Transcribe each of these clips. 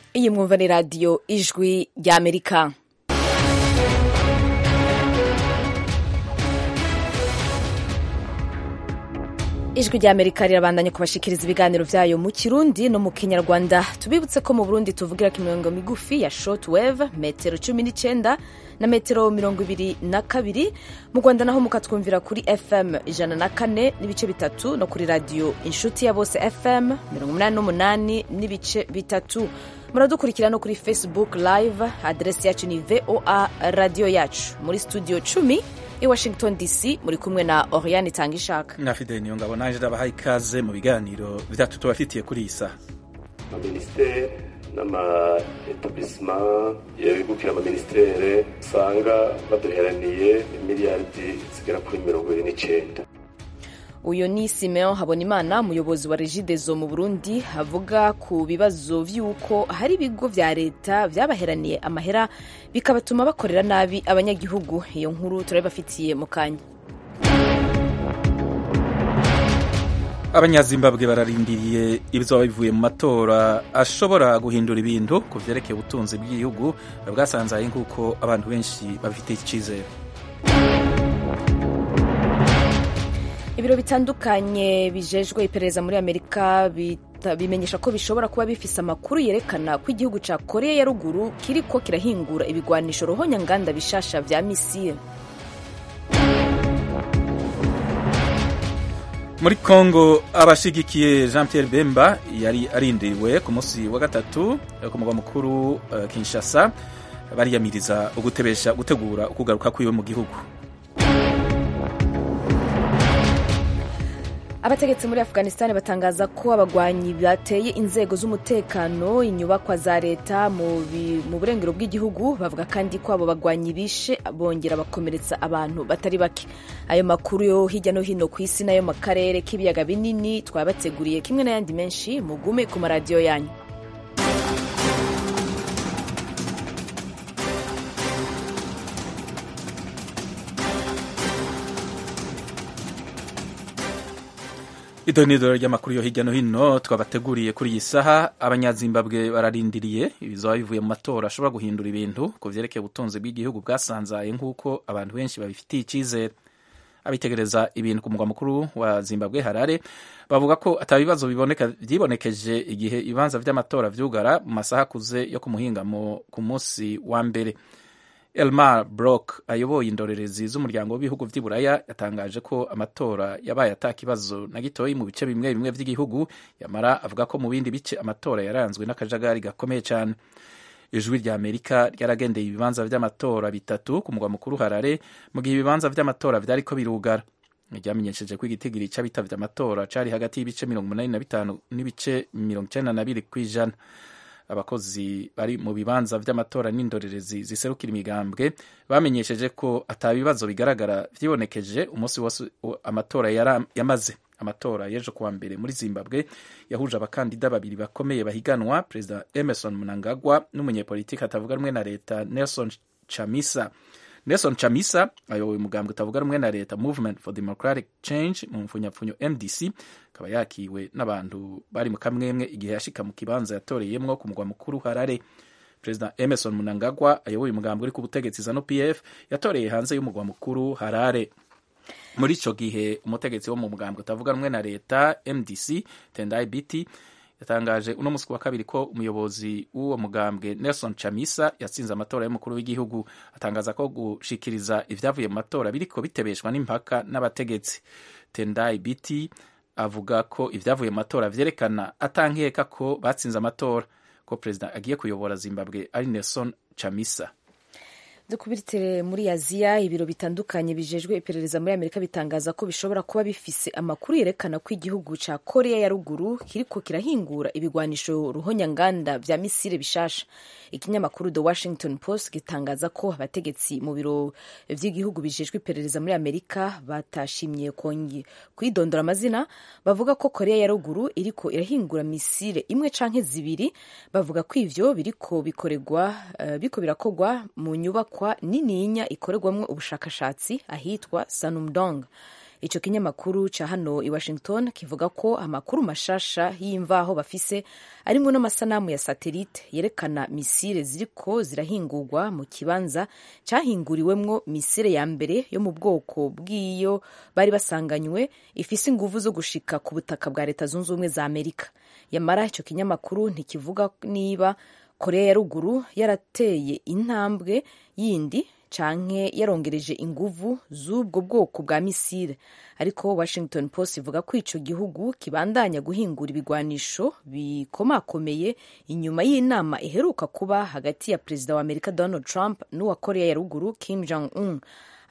Iyi mwumva ni radiyo ijwi ry'Amerika. Ijwi ry'Amerika rirabandanya kubashikiriza ibiganiro vyayo mu Kirundi no mu Kinyarwanda. Tubibutse ko mu Burundi tuvugira ku mirongo migufi ya shortwave metero 19 na metero 22. Mu Rwanda naho mukatwumvira kuri FM 104 n'ibice bitatu no kuri radio Inshuti ya Bose FM 88 n'ibice bitatu. Muradukurikira no kuri Facebook live, adresi yacu ni VOA radio yacu. Muri studio 10 i Washington DC muri kumwe na Oriane Tangishaka na Fidel Niyongabo. Naje ndabahaye ikaze mu biganiro bitatu tubafitiye kuri isa. Ministere n'ama-etablissement yabigukira ama-ministere usanga baduheraniye miliyardi zigera kuri 29. Uyo ni Simeon Habonimana, umuyobozi wa Regideso mu Burundi, avuga ku bibazo vy'uko hari ibigo vya leta vyabaheraniye amahera bikabatuma bakorera nabi abanyagihugu. Iyo nkuru turabafitiye mu kanya. Abanyazimbabwe bararindiriye ibizoba bivuye mu matora ashobora guhindura ibintu ku vyerekeye ubutunzi bw'igihugu bwasanzaye nk'uko abantu benshi bafite icizere. Ibiro bitandukanye bijejwe iperereza muri Amerika bimenyesha ko bishobora kuba bifise amakuru yerekana ko igihugu ca Korea ya ruguru kiriko kirahingura ibigwanisho ruhonyanganda bishasha vya misile. Muri Kongo abashigikiye Jean Pierre Bemba yari arindiriwe ku munsi wa gatatu ku mugwa mukuru Kinshasa bariyamiriza gutegura ukugaruka kwiwe mu gihugu. Abategetsi muri Afghanistan batangaza ko abagwanyi bateye inzego z'umutekano inyubakwa za leta mu burengero bw'igihugu. Bavuga kandi ko abo bagwanyi bishe bongera bakomeretsa abantu batari bake. Ayo makuru yo hirya no hino ku isi nayo mu karere k'ibiyaga binini twabateguriye kimwe n'ayandi menshi. Mugume ku maradiyo yanyu. Idonidoro ry'amakuru yo hirya no hino twabateguriye kuri iyi saha. Abanyazimbabwe bararindiriye ibizoba bivuye mu matora ashobora guhindura ibintu ku vyerekeye ubutunzi bw'igihugu bwasanzaye nk'uko abantu benshi babifitiye icizere. Abitegereza ibintu ku mugwa mukuru wa Zimbabwe Harare bavuga ko atabibazo vyibonekeje igihe ibanza vy'amatora vyugara mu masaha akuze yo kumuhingamo ku munsi wa mbere. Elmar Brock ayoboye indorerezi z'umuryango w'ibihugu vy'Iburaya yatangaje ko amatora yabaye atakibazo na gitoyi mu bice bimwe bimwe vy'igihugu, yamara avuga ko mu bindi bice amatora yaranzwe n'akajagari gakomeye cyane. Ijwi rya Amerika ryaragendeye ibibanza vy'amatora bitatu ku mugwa mukuru Harare mu gihe ibibanza vy'amatora vyariko birugara. Ryamenyesheje ko igitigiri c'abitavye amatora cari hagati y'ibice 85 n'ibice 92 kw'ijana. Abakozi bari mu bibanza vy'amatora n'indorerezi ziserukira imigambwe bamenyesheje ko atabibazo bigaragara vyibonekeje umunsi wose amatora yamaze. Amatora yejo kuwa mbere muri Zimbabwe yahuje abakandida babiri bakomeye bahiganwa, President Emmerson Mnangagwa n'umunyepolitiki atavuga rumwe na leta Nelson Chamisa. Nelson Chamisa ayoboye umugambwe utavuga rumwe na leta Movement for Democratic Change mu mfunyapfunyo MDC, akaba yakiwe n'abantu bari mu kamwemwe igihe yashika mu kibanza yatoreyemwo ku mugwa mukuru Harare. President Emmerson Mnangagwa ayoboye umugambwe uri ku butegetsi ZANU-PF yatoreye hanze y'umugwa mukuru Harare. Muri ico gihe umutegetsi wo mu mugambwe utavuga rumwe na leta MDC Tendai Biti yatangaje uno musi wa kabiri ko umuyobozi w'uwo mugambwe Nelson Chamisa yatsinze amatora y'umukuru w'igihugu. Atangaza ko gushikiriza ivyavuye mu matora biriko bitebeshwa n'impaka n'abategetsi. Tendai Biti avuga ko ivyavuye mu matora vyerekana atankeka ko batsinze amatora, ko president agiye kuyobora Zimbabwe ari Nelson Chamisa. Dukubitire muri Aziya, ibiro bitandukanye bijejwe iperereza muri Amerika bitangaza ko bishobora kuba bifise amakuru yerekana ko igihugu ca Korea ya ruguru kiriko kirahingura ibigwanisho ruhonyanganda vya misile bishasha. Ikinyamakuru The Washington Post gitangaza ko abategetsi mu biro vy'igihugu bijejwe iperereza muri Amerika batashimye kwidondora amazina, bavuga ko Korea ya ruguru iriko irahingura misile imwe canke zibiri. Bavuga ko ivyo biriko birakogwa mu nyubakwa nininya ikorerwamwo ubushakashatsi ahitwa Sanumdong. ico kinyamakuru ca hano i Washington kivuga ko amakuru mashasha y'imvaho bafise arimwo n'amasanamu ya satelite yerekana misile ziriko zirahingurwa mu kibanza cahinguriwemwo misile ya mbere yo mu bwoko bw'iyo bari basanganywe ifise inguvu zo gushika ku butaka bwa Leta Zunze Ubumwe za Amerika. Yamara ico kinyamakuru ntikivuga niba Korea ya ruguru yarateye intambwe yindi canke yarongereje inguvu z'ubwo bwoko bwa misile, ariko Washington Post ivuga ko ico gihugu kibandanya guhingura ibigwanisho bikomakomeye inyuma y'inama iheruka kuba hagati ya perezida wa Amerika Donald Trump n'uwa Korea ya ruguru Kim Jong-un.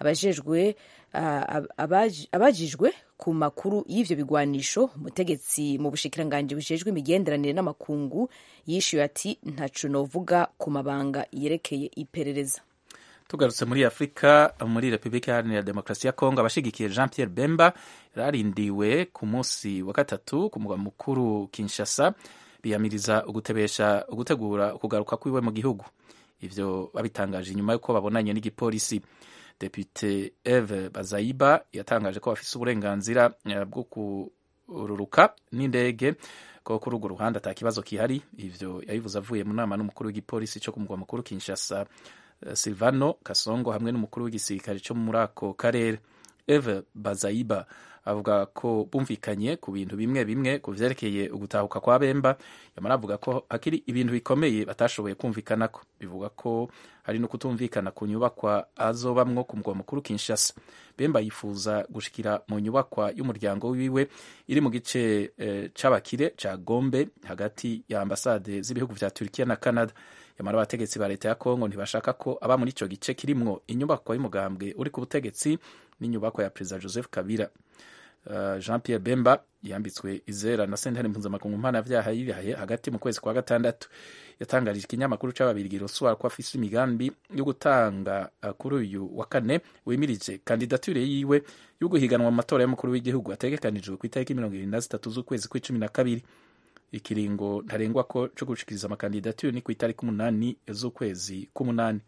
Abajijwe ku makuru y'ivyo bigwanisho, umutegetsi mu bushikiranganji bujejwe imigenderanire n'amakungu yishuye ati ntaco novuga ku mabanga yerekeye iperereza. Tugarutse muri Afrika, muri Republika Iharanira Demokarasi ya Kongo, abashigikiye Jean Pierre Bemba yararindiwe ku munsi wa gatatu ku mugwa mukuru Kinshasa, biyamiriza ugutegura ukugaruka kwiwe mu gihugu. Ivyo babitangaje inyuma yuko babonanye n'igipolisi. Depute Eve Bazaiba yatangaje ko bafise uburenganzira bwo kururuka n'indege ko kuri urwo ruhande ata kibazo kihari. Ivyo yabivuze avuye mu nama n'umukuru w'igipolisi cyo ku mugwa mukuru Kinshasa Silvano Kasongo hamwe n'umukuru w'igisirikare cyo muri ako karere. Eve Bazaiba avuga ko bumvikanye ku bintu bimwe bimwe ku vyerekeye ugutahuka kwa Bemba, yamara avuga ko hakiri ibintu bikomeye batashoboye kumvikanako. Bivuga ko hari no kutumvikana ku nyubakwa azobamwo ku mugwa mukuru Kinshasa. Bemba yifuza gushikira mu nyubakwa y'umuryango wiwe iri mu gice c'abakire ca Gombe hagati ya ambasade z'ibihugu vya Turkiya na Canada. Yamara abategetsi ba leta ya Kongo ntibashaka ko aba muri ico gice kirimwo inyubakwa y'umugambwe uri ku butegetsi n'inyubakwa ya Perezida Joseph Kabila. Jean Pierre Bemba yambitswe izera na sentare mpuzamakungu mpanavyaha y'ibihaye hagati mu kwezi kwa gatandatu. Yatangarije ikinyamakuru c'ababirigi Rosoir ko afise imigambi yo gutanga kuri uyu wa kane wimirije kandidature yiwe yo guhiganwa mu matora y'umukuru w'igihugu ategekanijwe ku itariki 23 z'ukwezi kwa12. Ikiringo ntarengwa ko co gushikiriza amakandidature ni ku itariki 8 z'ukwezi k'umunani.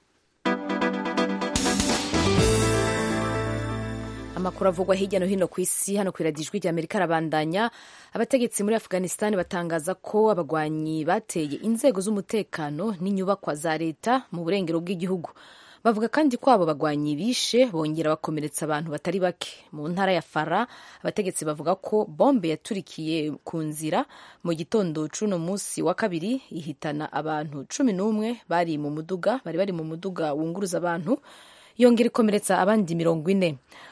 Amakuru avugwa hirya no hino ku isi hano kw'iradiyo Ijwi ry'Amerika arabandanya. Abategetsi muri Afghanistan batangaza ko abagwanyi bateye inzego z'umutekano n'inyubakwa za leta mu burengero bw'igihugu. Bavuga kandi ko abo bagwanyi bishe bongera bakomeretsa abantu batari bake. Mu ntara ya Fara, abategetsi bavuga ko bombe yaturikiye ku nzira mu gitondo c'uno musi wa kabiri ihitana abantu 11 bari bari mu muduga wunguruza abantu, yongera ikomeretsa abandi 40.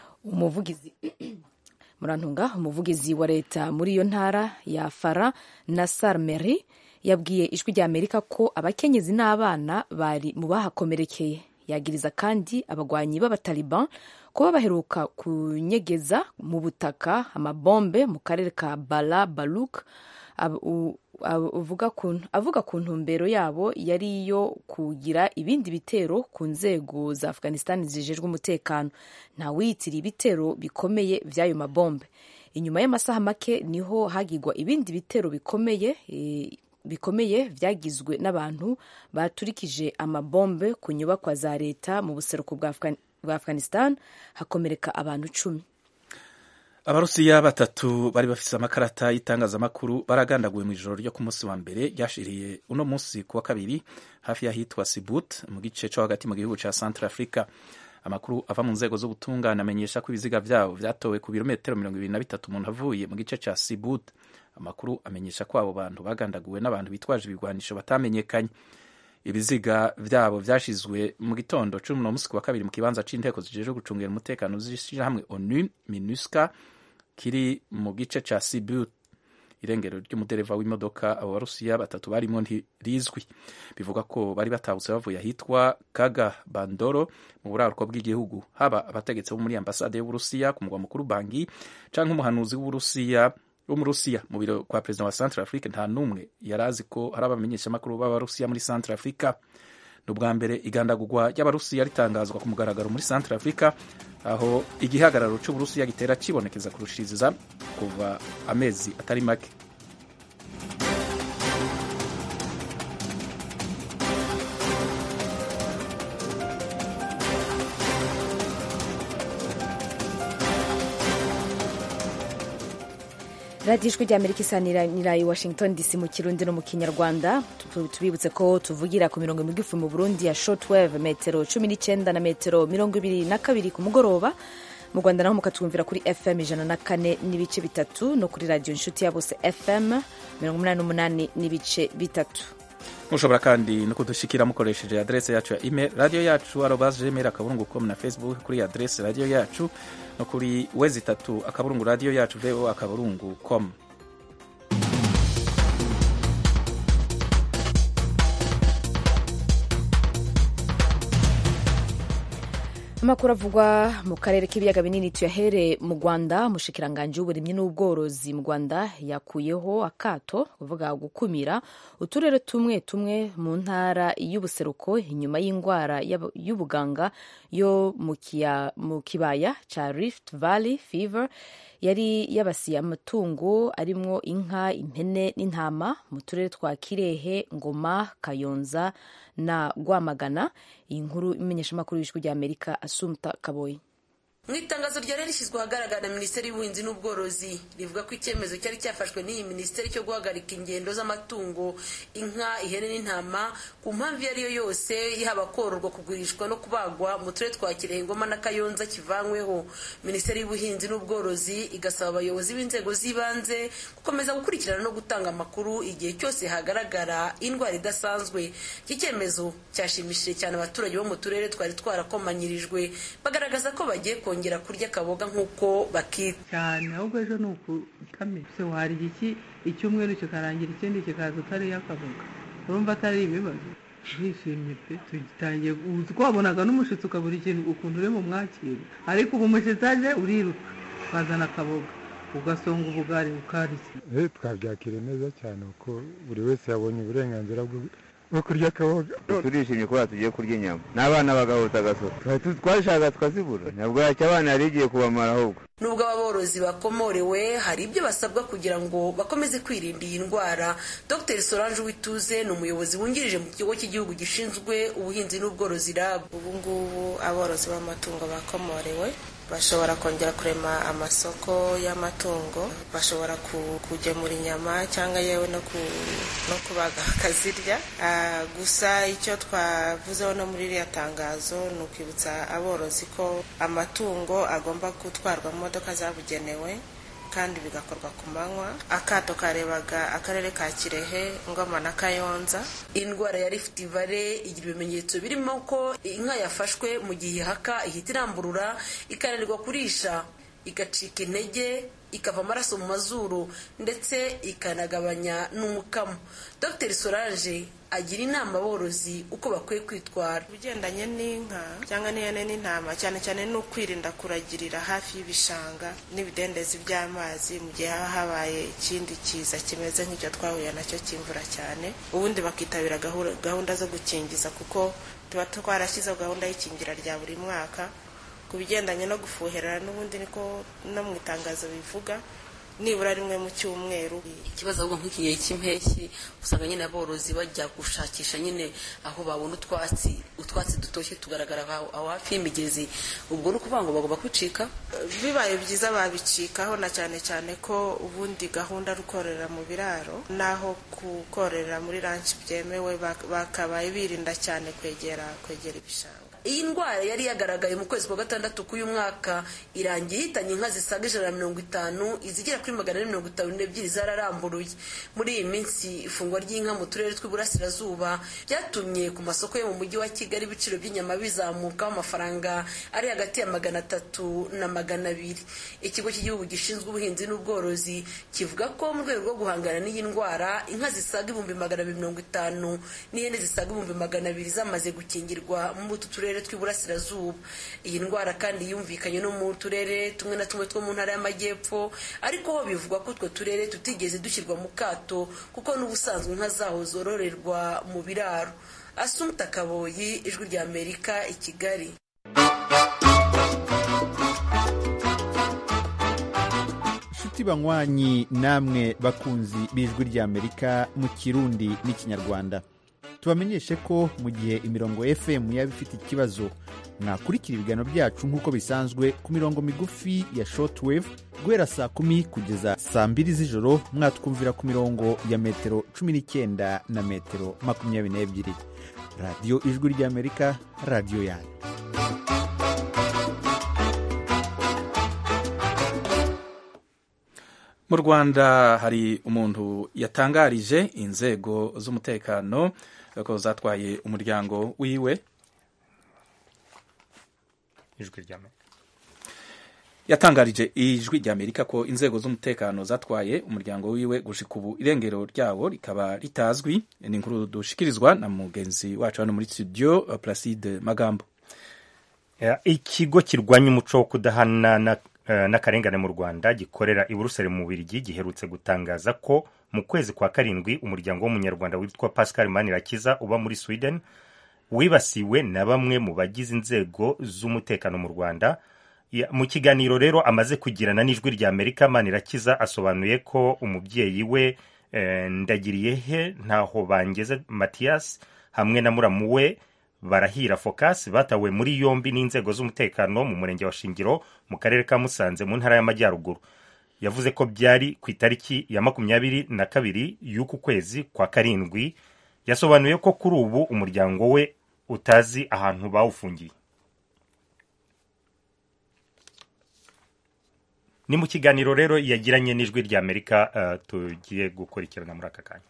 Umuvugizi wa leta muri iyo ntara ya Fara, Nassar Meri, yabwiye Ijwi ry'Amerika ko abakenyezi n'abana bari mu bahakomerekeye. Yagiriza kandi abagwanyi b'abataliban kuba baheruka kunyegeza mu butaka amabombe mu karere ka Bala Baluk. Avuga ku ntumbero yabo yari iyo kugira ibindi bitero ku nzego za Afghanistan zijejwe umutekano. Nta wiyitiriye ibitero bikomeye vy'ayo mabombe. Inyuma y'amasaha make niho hagirwa ibindi bitero bikomeye vyagizwe n'abantu baturikije amabombe ku nyubakwa za leta mu buseruko bwa Afghanistan, hakomereka abantu 10. Abarusiya batatu bari bafise amakarata y'itangazamakuru baragandaguwe mu ijoro ryo ku munsi wa mbere ryashiriye uno munsi kuwa kabiri hafi y'ahitwa Sibut mu gice co hagati mu gihugu ca Central Africa. Amakuru ava mu nzego z'ubutungane amenyesha ko ibiziga vyabo vyatowe ku birometero 23 umuntu avuye mu gice ca Sibut. Amakuru amenyesha ko abo bantu bagandaguwe n'abantu bitwaje ibigwanisho batamenyekanye. Ibiziga vyabo vyashizwe mu gitondo c'uno munsi kuwa kabiri mu kibanza c'inteko zijejwe gucungera umutekano z'ishirahamwe ONU MINUSCA kiri mu gice ca Sibut. Irengero ry'umudereva w'imodoka abo Barusiya batatu barimo ntirizwi. Bivuga ko bari batahutse bavuye ahitwa Kaga Bandoro mu buraruko bw'igihugu. Haba abategetsi bo muri ambasade y'Uburusiya ku mugwa mukuru Bangi canke umuhanuzi w'Uburusiya mu biro kwa perezida wa Central Africa, nta numwe yarazi ko hari abamenyesha makuru b'Abarusiya muri Central Africa. N'ubwa mbere igandagurwa ry'Abarusiya ritangazwa ku mugaragaro muri Central Africa, aho igihagararo c'Uburusiya gitera cibonekeza kurushiriza kuva amezi atari make. radiyo ijwi rya amerika isanira i washington dc mu kirundi no mu kinyarwanda. Tubibutse ko tuvugira ku mirongo migufi mu burundi ya shortwave metero 19 na metero 22 ku mugoroba. Mu Rwanda naho mukatwumvira kuri FM 104 n'ibice bitatu no kuri radio inshuti ya bose FM 88 n'ibice bitatu. Mushobora kandi no kudushikira mukoresheje adresse yacu ya email radio yacu @gmail.com na Facebook kuri adresse radio yacu no kuri wezi3 radio yacu vo@com. Amakuru avugwa mu karere k'ibiyaga binini tuyahere mu Rwanda. Umushikiranganji w'uburimyi n'ubworozi mu Rwanda yakuyeho akato kuvuga gukumira uturere tumwe tumwe mu ntara y'ubuseruko inyuma y'indwara y'ubuganga yo mu kibaya ca Rift Valley Fever yari yabasiye amatungo arimwo inka, impene n'intama mu turere twa Kirehe, Ngoma, Kayonza na Rwamagana. Iyi nkuru imenyeshamakuru y'ijwi rya Amerika Assumpta Kaboyi. Mu itangazo ryari rishyizwe ahagaragara na Minisiteri y'Ubuhinzi n'Ubworozi rivuga ko icyemezo cyari cyafashwe n'iyi minisiteri cyo guhagarika ingendo z'amatungo, inka, ihene n'intama ku mpamvu iyo ari yo yose, yaba kororwa, kugurishwa no kubagwa mu turere twa Kirehe, Ngoma na Kayonza kivanyweho. Minisiteri y'Ubuhinzi n'Ubworozi igasaba abayobozi b'inzego z'ibanze gukomeza gukurikirana no gutanga amakuru igihe cyose hagaragara indwara idasanzwe. Iki cyemezo cyashimishije cyane abaturage bo mu turere twari twarakomanyirijwe, bagaragaza ko bagiye kongera kurya akaboga nk'uko bakita cyane. Ahubwo ejo ni ukukamira se wari iki icyumweru kikarangira ikindi kikaza utariyo akaboga, urumva atari ibibazo. Twishimye pe, tugitangiye twabonaga n'umushitsi ukabura ikintu ukuntu uri mu mwakiro, ariko ubu umushitsi aje uriruka bazana akaboga ugasonga ubugari ukarishya. Twabyakira neza cyane kuko buri wese yabonye uburenganzira bwo kurya akaboga. Turishimye ko tugiye kurya inyama n'abana bagahota agasoka, twashaka twazibura, ntabwo yacyo abana yari igiye kubamara. Ahubwo nubwo aborozi bakomorewe hari ibyo basabwa kugira ngo bakomeze kwirinda iyi ndwara. Dr Solange Uwituze ni umuyobozi wungirije mu kigo cy'igihugu gishinzwe ubuhinzi n'ubworozi RAB. Ubu ngubu aborozi b'amatungo bakomorewe bashobora kongera kurema amasoko y'amatungo, bashobora kugemura inyama cyangwa yewe no kubaga bakazirya. Gusa icyo twavuzeho no muri iriya tangazo ni ukwibutsa aborozi ko amatungo agomba gutwarwa mu modoka zabugenewe kandi bigakorwa ku manywa. Akato karebaga akarere ka Kirehe, Ngoma na Kayonza. Indwara ya Rift Valley igira ibimenyetso birimo ko inka yafashwe mu gihe ihaka ihita iramburura, ikananirwa kurisha, igacika intege, ikava amaraso mu mazuru ndetse ikanagabanya n'umukamo. Dr Solange agira inama aborozi uko bakwiye kwitwara. Ugendanye n'inka cyangwa n'ihene n'intama, cyane cyane no kwirinda kuragirira hafi y'ibishanga n'ibidendezi by'amazi mu gihe habaye ikindi kiza kimeze nk'icyo twahuye nacyo cy'imvura cyane. Ubundi bakitabira gahunda zo gukingiza kuko tuba twarashyizeho gahunda y'ikingira rya buri mwaka. Ku bigendanye no gufuherera n'ubundi niko no mu itangazo bivuga, nibura rimwe mu cyumweru. Ikibazo ahubwo nk'iki gihe cy'impeshyi usanga nyine aborozi bajya gushakisha nyine aho babona utwatsi dutoshye tugaragara aho hafi y'imigezi. Ubwo ni ukuvuga ngo bagomba kwicika. Bibaye byiza babicikaho, na cyane cyane ko ubundi gahunda ari ukorera mu biraro, naho kukorera muri ranch byemewe, bakabaye birinda cyane kwegera ibishanga. Iyi ndwara yari yagaragaye mu kwezi kwa gatandatu k'uyu mwaka, irangiye ihitanye inka zisaga 150, izigera kuri 452 zararamburuye. Muri iyi minsi ifungwa ry'inka mu turere tw'iburasirazuba byatumye ku masoko yo mu mujyi wa Kigali ibiciro by'inyama bizamuka amafaranga ari hagati ya 300 na 200. Ikigo cy'igihugu gishinzwe ubuhinzi n'ubworozi kivuga ko mu rwego rwo guhangana n'iyi ndwara, inka zisaga 250 n'ihene zisaga 200 zamaze gukingirwa mu turere tw'iburasirazuba. Iyi ndwara kandi yumvikanye no mu turere tumwe na tumwe two mu ntara y'amajyepfo, ariko ho bivugwa ko utwo turere tutigeze dushyirwa mu kato kuko n'ubusanzwe inka zaho zororerwa mu biraro. Assumpta Kaboyi, Ijwi rya Amerika, i Kigali. Inshuti banywanyi namwe bakunzi b'Ijwi rya Amerika mu Kirundi n'ikinyarwanda, tubamenyeshe ko mu gihe imirongo FM yaba ifite ikibazo mwakurikira ibiganiro byacu nk'uko bisanzwe ku mirongo migufi ya shortwave guhera saa 10 kugeza saa 2 z'ijoro mwatwumvira ku mirongo ya metero 19 na metero 22. Radio Ijwi ry'Amerika, radio yanyu. Mu Rwanda hari umuntu yatangarije inzego z'umutekano ko zatwaye umuryango wiwe. Ijwi ry'Amerika yatangarije Ijwi ry'Amerika ko inzego z'umutekano zatwaye umuryango wiwe gushika ubu irengero ryawo rikaba ritazwi. Ni inkuru dushikirizwa na mugenzi wacu hano muri studio Placide Magambo. Ikigo kirwanya umuco wo kudahana n'akarengane mu Rwanda gikorera i Buruseli mu Bubiligi giherutse gutangaza ko mu kwezi kwa karindwi umuryango w'umunyarwanda witwa Pascal Manirakiza uba muri Sweden wibasiwe na bamwe mu bagize inzego z'umutekano mu Rwanda. Mu kiganiro rero amaze kugirana n'Ijwi ry'Amerika, Manirakiza asobanuye ko umubyeyi we Ndagiriyehe ntaho bangeze Mathias hamwe na muramu we Barahira Focus batawe muri yombi n'inzego z'umutekano mu murenge wa Shingiro mu karere ka Musanze mu ntara y'Amajyaruguru. Yavuze ko byari ku itariki ya 22 y'uku kwezi kwa karindwi. Yasobanuye ko kuri ubu umuryango we utazi ahantu bawufungiye. Ni mu kiganiro rero yagiranye n'Ijwi ry'Amerika tugiye gukurikirana muri aka kanya.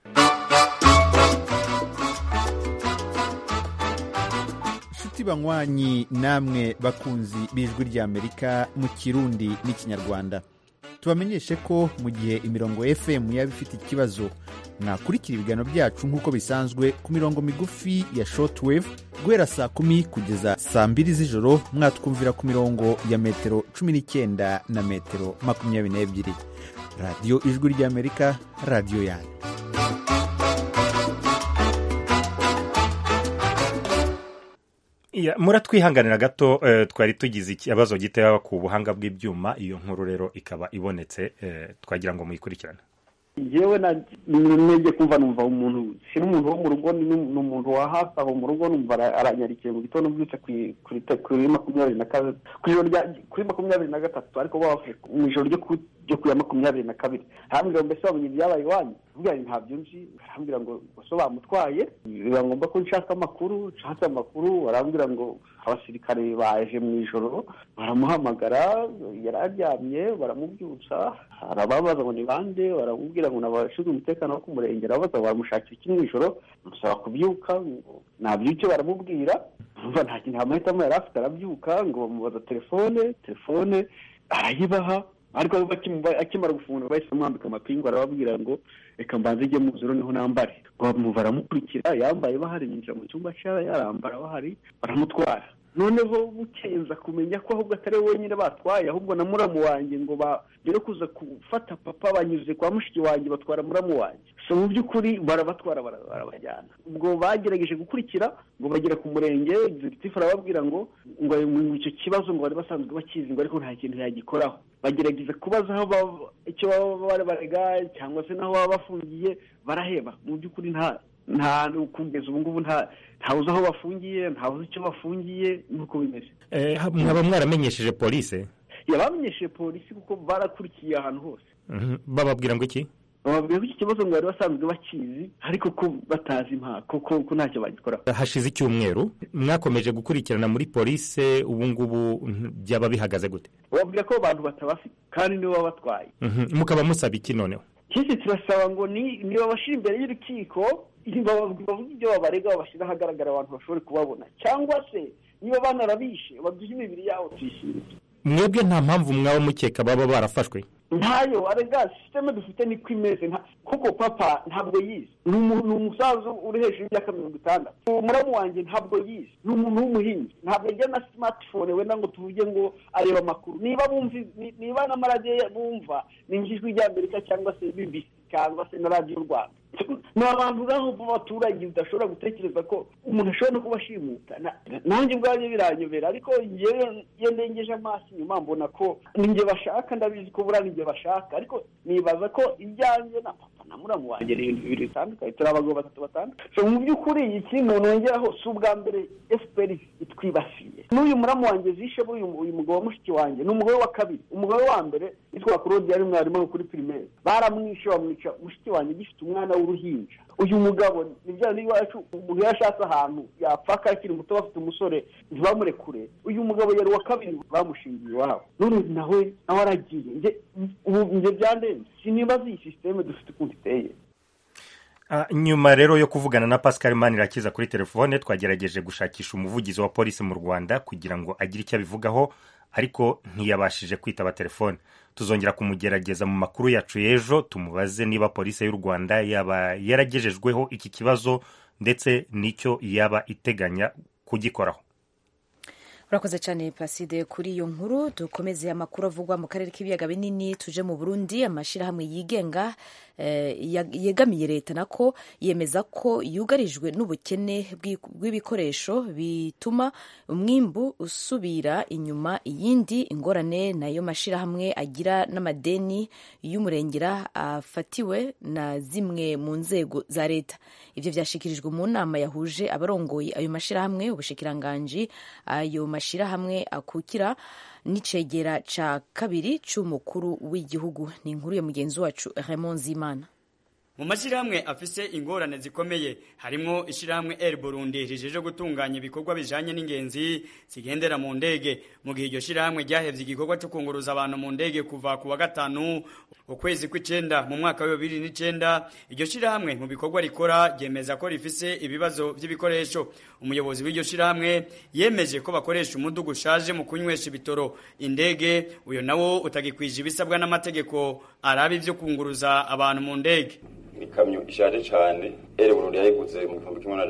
Shuti banywanyi namwe bakunzi b'Ijwi ry'Amerika mu Kirundi n'Ikinyarwanda, tubamenyeshe ko mu gihe imirongo FM yaba ifite ikibazo mwakurikira ibiganiro byacu nk'uko bisanzwe ku mirongo migufi ya shortwave guhera saa 10 kugeza saa 2 z'ijoro mwatwumvira ku mirongo ya metero 19 na metero 22. Radio Ijwi ry'Amerika, radio yanyu. Muratwihanganira gato twari tugize ikibazo giteye ku buhanga bw'ibyuma. Iyo nkuru rero ikaba ibonetse twagira ngo muyikurikirane. Yewe nige kumva numva umuntu siri umuntu wo mu rugo n'umuntu wa hafi aho mu rugo numva aranyarikiye mu gitondo byuce kuri 22 kuri 23 ariko bafashe mu ijoro ryo ku ya 22 hambira mbese babonye byabaye wanyu ubwo nta byunji arambira ngo so bamutwaye biba ngomba ko nshaka amakuru arambira ngo abasirikare baje mu ijoro baramuhamagara yararyamye baramubyutsa arababaza ngo ni bande baramubwira ngo nabashinzwe umutekano wo kumurengera baramushakira iki mu ijoro musaba kubyuka nabyuke baramubwira umva nta kintu amahitamo yari afite arabyuka ngo bamubaza telefone arayibaha ariko akimara gufungura bahise bamwambika amapingu arababwira ngo reka mbanze ijye mu zero niho nambare ngo baramukurikira yambaye bahari yinjira mu cyumba cya yarambara bahari baramutwara. Noneho bukenza kumenya ko ahubwo atari wenyine batwaye ahubwo na muramu wanjye ngo bere kuza gufata papa banyuze kwa mushiki wanjye batwara muramu wanjye. So mu by'ukuri barabatwara barabajyana. Ubwo bagerageje gukurikira ngo bagera ku murenge executive arababwira ngo mu icyo kibazo ngo bari basanzwe bakizi ngo ariko nta kintu yagikoraho. Bagerageza kubaza aho icyo baba barega cyangwa se naho baba bafungiye baraheba. Mu by'ukuri nta kugeza ubu ngubu ntawuzi aho bafungiye ntawuzi icyo bafungiye nuko bimeze. Mwaba mwaramenyesheje polisi? Yabamenyesheje polisi kuko barakurikiye ahantu hose. Bababwira ngo iki? Bababwira ko iki kibazo ngo bari basanzwe bakizi ariko ko batazi impaka ko ntacyo bagikoraho. Hashize icyumweru mwakomeje gukurikirana muri polisi, ubu ngubu byaba bihagaze gute? Bababwira ko abantu batabafite kandi nibo babatwaye. Mukaba musaba iki noneho? Kisi turasaba ngo niba bashira imbere y'urukiko bavuga ibyo babarega babashira ahagaragara abantu bashobore kubabona cyangwa se niba banarabishe baduhe imibiri yaho tuyishimire. Mwebwe nta mpamvu mwaba mukeka baba barafashwe? Ntayo arega systeme dufite ni kwimeze kuko papa ntabwo yize ni umusaza uri hejuru y'imyaka 60. Muramu wanjye ntabwo yize ni umuntu w'umuhinzi ntabwo ajya na smartphone wenda ngo tuvuge ngo areba amakuru. Niba na maradiyo bumva ni Ijwi ry'Amerika cyangwa se BBC cyangwa se na Radio Rwanda. Ni abantu ngaho b'abaturage udashobora gutekereza ko umuntu ashobora no kubashimuta. Nanjye ubwanjye biranyobera ariko ngewe yendengeje amaso inyuma mbona ko ninjye bashaka ndabizi ko bura ninjye bashaka ariko nibaza ko ibyanjye na papa na muramu wanjye ni ibintu bibiri bitandukanye, turi abagabo batatu batandukanye. So mu by'ukuri iki nongeraho si ubwa mbere FPR itwibasiye. N'uyu muramu wanjye zishe uyu mugabo wa mushiki wanjye ni umugore wa kabiri. Umugore wa mbere yitwa Claude yari mwarimu kuri primaire, baramwishe bamwica mushiki wanjye gifite umwana w'uruhinja. Uyu mugabo nibyo niwacu umuntu yashatse ahantu yapfaka akiri muto bafite umusore ntibamurekure. Uyu mugabo yari wa kabiri bamushingiye iwabo, none nawe aragiye. Nje byandenze sinibaza iyi systeme dufite ukuntu iteye. Nyuma rero yo kuvugana na Pascal Manirakiza kuri telefone, twagerageje gushakisha umuvugizi wa polisi mu Rwanda kugira ngo agire icyo abivugaho, ariko ntiyabashije kwitaba telefone. Tuzongera kumugerageza mu makuru yacu y'ejo tumubaze niba polisi y'u Rwanda yaba yaragejejweho iki kibazo ndetse n'icyo yaba iteganya kugikoraho. Urakoze cyane Placide kuri iyo nkuru. Dukomeze amakuru avugwa mu karere k'ibiyaga binini, tuje mu Burundi. Amashirahamwe yigenga yegamiye leta nako yemeza ko yugarijwe n'ubukene bw'ibikoresho bituma umwimbu usubira inyuma. Iyindi ingorane nayo mashirahamwe agira n'amadeni y'umurengera afatiwe na zimwe mu nzego za leta. Ivyo vyashikirijwe mu nama yahuje abarongoye ayo mashirahamwe, ubushikiranganji ayo mashirahamwe akukira n'icegera ca kabiri c'umukuru w'igihugu. Ni inkuru ya mugenzi wacu Raymond Zimana. Mu mashirahamwe afise ingorane zikomeye harimo ishirahamwe Air Burundi rijeje gutunganya ibikorwa bijanye n'ingenzi zigendera mu ndege. Mu gihe iryo shirahamwe ryahevye igikorwa cyo kunguruza abantu mu ndege kuva ku wa gatanu ukwezi kw'icenda mu mwaka wa 2009, iryo shirahamwe mu bikorwa rikora ryemeza ko rifise ibibazo by'ibikoresho. Umuyobozi w'iryo shirahamwe yemeje ko bakoresha umudugu ushaje mu kunywesha ibitoro indege, uyo nawo utagikwije ibisabwa n'amategeko arabi byo kunguruza abantu mu ndege. Ikamyo ishaje cyane Air Burundi yayiguze mu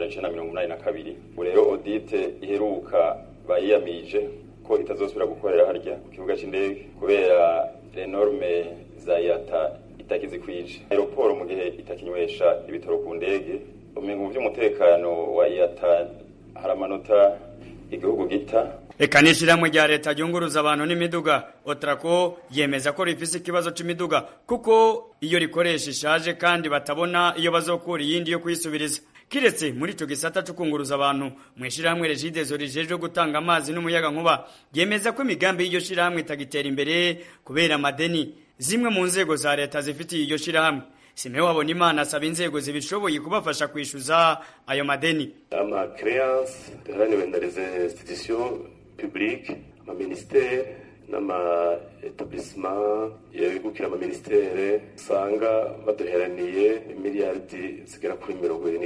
1982. Rero audit iheruka bayiyamije ko itazosubira gukorera harya ku kibuga cy'indege kubera enorme za yata itakizikwije. Aeroport mu gihe itakinywesha ibitoro ku ndege, umengo by'umutekano wa yata haramanota igihugu gita. Eka n'ishirahamwe rya leta ryunguruza abantu n'imiduga Otrako yemeza ko rifise ikibazo c'imiduga kuko iyo rikoresha ishaje kandi batabona iyo bazokura iyindi yo kuyisubiriza. Kiretse muri ico gisata cyo kunguruza abantu, mwishirahamwe Regideso rijejwe gutanga amazi n'umuyaga nkuba yemeza ko imigambi y'iryo shirahamwe itagitera imbere kubera amadeni zimwe mu nzego za leta zifitiye iryo shirahamwe. Simeho Habonimana asaba inzego zibishoboye kubafasha kwishyuza ayo madeni. Ama créance deraniwe na les institutions publiques, ama ministère n'ama établissement yabigukira ama ministère sanga baduheraniye miliyardi zigera kuri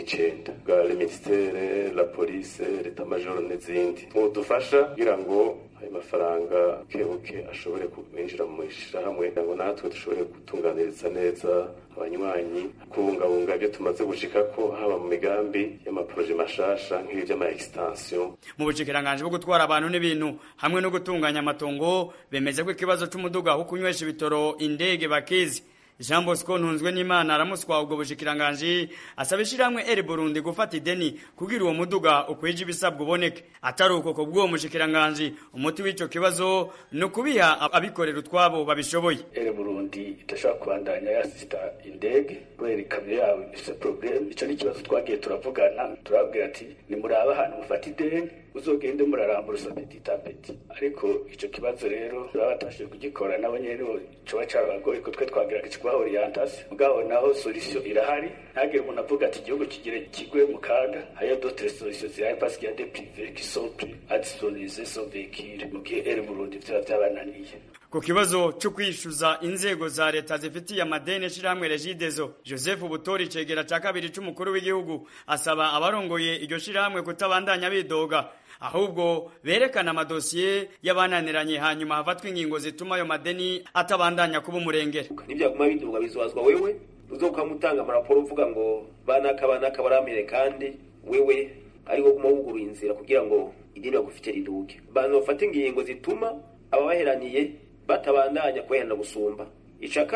29 bwa le ministère, la police, l'état major n'izindi. Mudufasha kugira ngo ayo mafaranga kebuke ashobore kwinjira mu ishirahamwe ngo natwe dushobore gutunganiriza neza abanywanyi, kubungabunga ibyo tumaze gushika ko haba mu migambi y'amaproje mashasha nk'iby'ama extension. Mu bushikiranganje bwo gutwara abantu n'ibintu hamwe no gutunganya amatongo bemeze ko ikibazo c'umuduga wo kunywesha ibitoro indege bakizi. Jean Bosco Ntunzwe n'Imana aramuswa ubwo bushikiranganje asaba ishiramwe Air Burundi gufata ideni kugira uwo muduga ukweje ibisabwa uboneke. Atari uko ko bwo mushikiranganje umuti w'ico kibazo no kubiha abikorera utwabo babishoboye. Air Burundi itashaka kubandanya yasista indege kubera ikamyo yawe ifite problem. Ico ni kibazo twagiye turavugana, turabwira ati ni muraba ahantu mufata ideni uzogende muraramburusa petit à petit. Ariko ico kibazo rero batashe kugikora nabo nyene cyo bacaragoye ko twe twagira ko orientation mugabo naho solution irahari. Ntage umuntu avuga ati igihugu kigire kigwe mu kaga, hayo d'autres solutions zihari parce qu'il y a des privés qui sont prêts à disponibiliser son véhicule mu gihe Air Burundi byabananiye. Ku kibazo cyo kwishyuza inzego za leta zifitiye amadeni shiramwe Regideso, Joseph Butori cegera ca kabiri c'umukuru w'igihugu asaba abarongoye iryo shiramwe kutabandanya bidoga, ahubwo berekana amadosiye y'abananiranye hanyuma hafatwa ingingo zituma ayo madeni atabandanya kuba umurengere. Nibyaguma biduga bizwazwa wewe uzokamutanga amaraporo uvuga ngo banaka baramire kandi wewe ariho guma wugura inzira kugira ngo idini bagufite riduke. Banofata ingingo zituma ababaheraniye batabandanya kwenda gusumba. Ica kabiri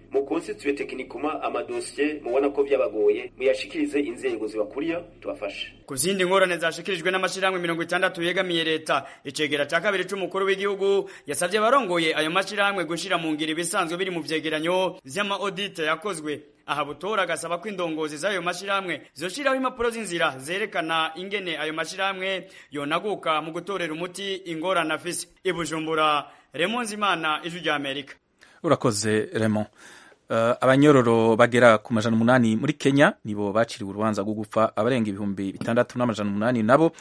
mu constituer techniquement amadosiye mubona ko byabagoye muyashikirize inzego zibakuriya tubafashe. Ku zindi ngorane zashikirijwe n'amashirahamwe 60 yegamiye leta, icegera ca kabiri c'umukuru w'igihugu yasavye abarongoye ayo mashirahamwe gushira mu ngiro ibisanzwe biri mu vyegeranyo vy'ama audit yakozwe. Aha Butora agasaba ko indongozi z'ayo mashirahamwe zoshiraho impapuro z'inzira zerekana ingene ayo mashirahamwe yonaguka mu gutorera umuti ingorane afise. I Bujumbura, Raymond Zimana, Ijwi rya Amerika. Urakoze Raymond. Abanyororo bagera ku 800 muri Kenya nibo baciriwe urubanza rwo gupfa, abarenga 6,800 nabo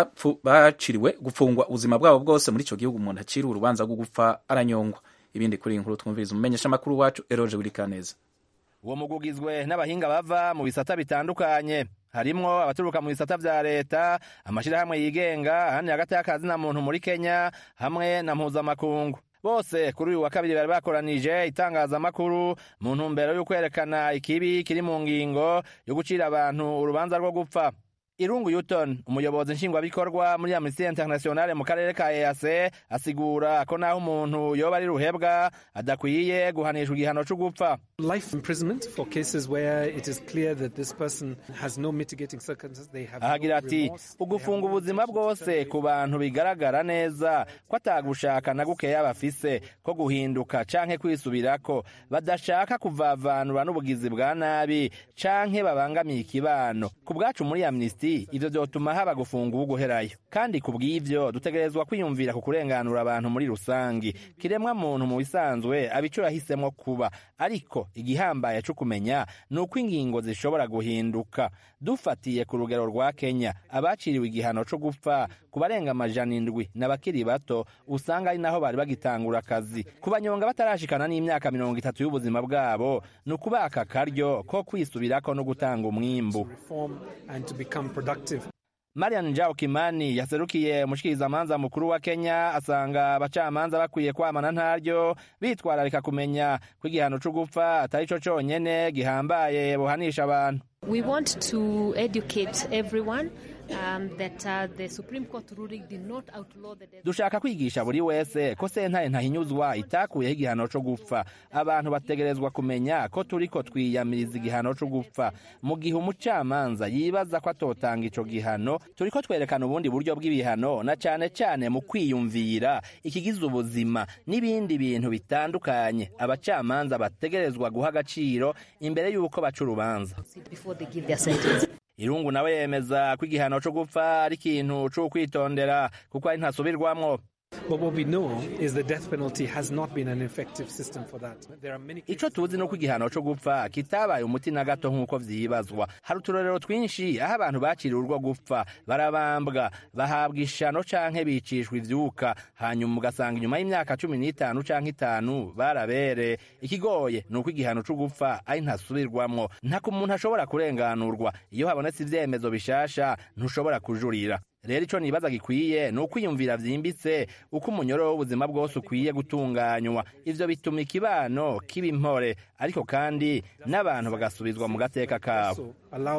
baciriwe gufungwa ubuzima bwabo bwose muri ico gihugu. Umuntu aciriwe urubanza rwo gupfa aranyongwa. Ibindi kuri inkuru twumviriza umumenyesha makuru wacu Eroje Wilikaneza. Uwo mugugizwe n'abahinga bava mu bisata bitandukanye, harimwo abaturuka mu bisata vya leta, amashirahamwe yigenga, ahandi hagati y'akazi na muntu muri Kenya hamwe na mpuzamakungu. Bose kuri uyu wa kabiri bari bakoranije itangazamakuru mu ntumbero yo kwerekana ikibi kiri mu ngingo yo gucira abantu urubanza rwo gupfa. Irungu Yuton, umuyobozi nshingwabikorwa muri Amnesty International mu karere ka EAC, asigura ko naho umuntu yoba ari ruhebwa adakwiye guhanishwa igihano cyo gupfa. Life imprisonment for cases where it is clear that this person has no mitigating circumstances, they have ahagira ati ugufunga ubuzima bwose ku bantu bigaragara neza ko atagushaka na gukeya bafise ko guhinduka canke kwisubirako, badashaka kuvavanura n'ubugizi bwa nabi canke babangamiye ikibano. Ku bwacu muri Amnesty ivyo vyotuma haba gufunga uguherayo, kandi kubw'ivyo dutegerezwa kwiyumvira ku kurenganura abantu muri rusangi. Kiremwa muntu mu bisanzwe abico yahisemwo kuba, ariko igihambaye cyo kumenya nuko ingingo zishobora guhinduka. Dufatiye ku rugero rwa Kenya, abaciriwe igihano cyo gupfa ku barenga 700 n'abakiri bato usanga ari naho bari bagitangura akazi. Kubanyonga batarashikana n'imyaka 30 y'ubuzima bwabo nukubaka karyo ko kwisubirako no gutanga umwimbu. Marian Njao Kimani yaserukiye umushikirizamanza mukuru wa Kenya asanga abacamanza bakwiye kwamana ntaryo bitwararika kumenya ko igihano cyo gupfa atari cyo cyonyene gihambaye buhanisha abantu. We want to educate everyone that the Supreme Court ruling did not outlaw the death. Dushaka kwigisha buri wese ko sentare ntahinyuzwa itakuyeho igihano cyo gupfa. Abantu bategerezwa kumenya ko turiko twiyamiriza igihano cyo gupfa. Mu gihe umucamanza yibaza ko atotanga ico gihano, turiko twerekana ubundi buryo bw'ibihano na cane cane mu kwiyumvira ikigize ubuzima n'ibindi bintu bitandukanye abacamanza bategerezwa guha agaciro imbere y'uko baca urubanza. Irungu nawe yemeza ko igihano cyo gupfa ari ikintu cyo kwitondera kuko ari ntasubirwamwo. But what we know is the death penalty has not been an effective system for that. There are many Ico tuzi no kwigihano cyo gupfa kitabaye umuti na gato nkuko vyibazwa. Hari uturorero twinshi aho abantu baciriwe urwo gupfa barabambwa, bahabwa ishano canke bicishwa ivyuka, hanyuma ugasanga inyuma y'imyaka 15 canke 5 barabere. Ikigoye nuko igihano cyo gupfa ari ntasubirwamwo. Ntako umuntu ashobora kurenganurwa iyo habonetse ivyemezo bishasha ntushobora kujurira. Rero ico nibaza gikwiye no kwiyumvira vyimbitse uko umunyoro w'ubuzima bwose ukwiye gutunganywa. Ivyo bituma ikibano kiba impore, ariko kandi n'abantu bagasubizwa mu gateka kabo.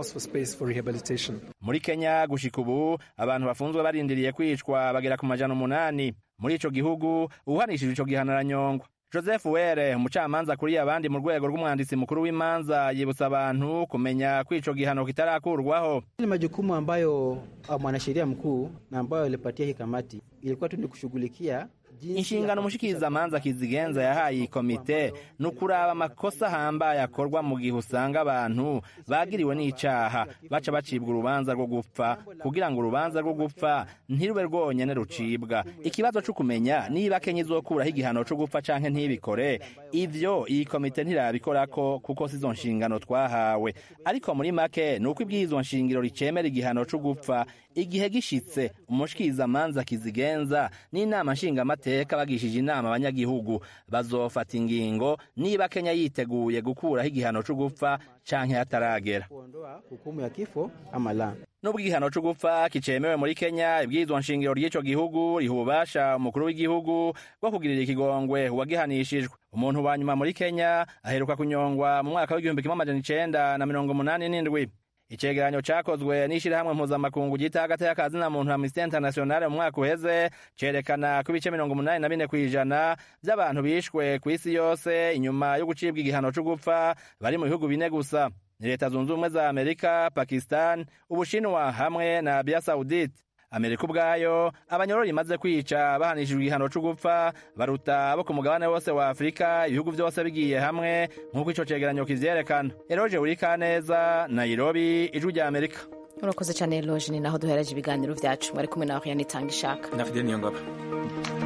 Muri Kenya gushika ubu abantu bafunzwe barindiriye kwicwa bagera ku 800. Muri ico gihugu uhanishije ico gihano aranyongwa. Joseph Were, umucamanza kuri abandi mu rwego rw'umwanditsi mukuru w'imanza, yibutsa abantu kumenya ko ico gihano kitarakurwaho. Ni majukumu ambayo mwanasheria mkuu na ambayo alipatia hii kamati ilikuwa tu ni kushughulikia inshingano umushikirizamanza Kizigenza yahaye komite nukuraba amakosa hambaye akorwa mu gihe usanga abantu bagiriwe n'icaha baca bacibwa urubanza rwo gupfa kugira ngo urubanza rwo gupfa ntirube rwonyene rucibwa. Ikibazo cyo kumenya niba Kenya izokuraho igihano cyo gupfa canke ntibikore, ivyo iyi komite ntirabikorako kuko sizo nshingano twahawe. Ariko muri make nuko ibwirizwa nshingiro ricemera igihano cyo gupfa igihe gishitse umushikirizamanza Kizigenza n'inama nshingamateka bagishije inama abanyagihugu bazofata ingingo niba Kenya yiteguye gukuraho igihano cyo gupfa canke hataragera. Hukumu ya kifo ama la. Nubwo igihano cyo gupfa kicemewe muri Kenya, ibwirizwa nshingiro ry'ico gihugu rihubasha umukuru w'igihugu bwo kugirira ikigongwe uwagihanishijwe. Umuntu wa nyuma muri Kenya aheruka kunyongwa mu mwaka wa 1987. icegeranyo cakozwe n'ishirahamwe mpuzamakungu ryita hagati y'akazina muntu Amnesty International mu mwaka uheze cerekana ko ibice 84 kw'ijana vy'abantu bishwe kw'isi yose inyuma yo gucibwa igihano co gupfa bari mu bihugu bine gusa: Leta Zunze Ubumwe za Amerika, Pakistan, Ubushinwa hamwe na Arabia Saudite. Amerika ubwayo abanyororo imaze kwica bahanishijwe igihano co gupfa baruta abo ku mugabane wose wa Afrika, ibihugu vyose bigiye hamwe nk'uko ico cegeranyo kivyerekana. Eroje Urikaneza, Nairobi, Ijwi rya Amerika. Urakoze cyane Eloge, ni naho duhereje ibiganiro vyacu. Mwari kumwe na Oriane Itangishaka na Fidel Niyongaba.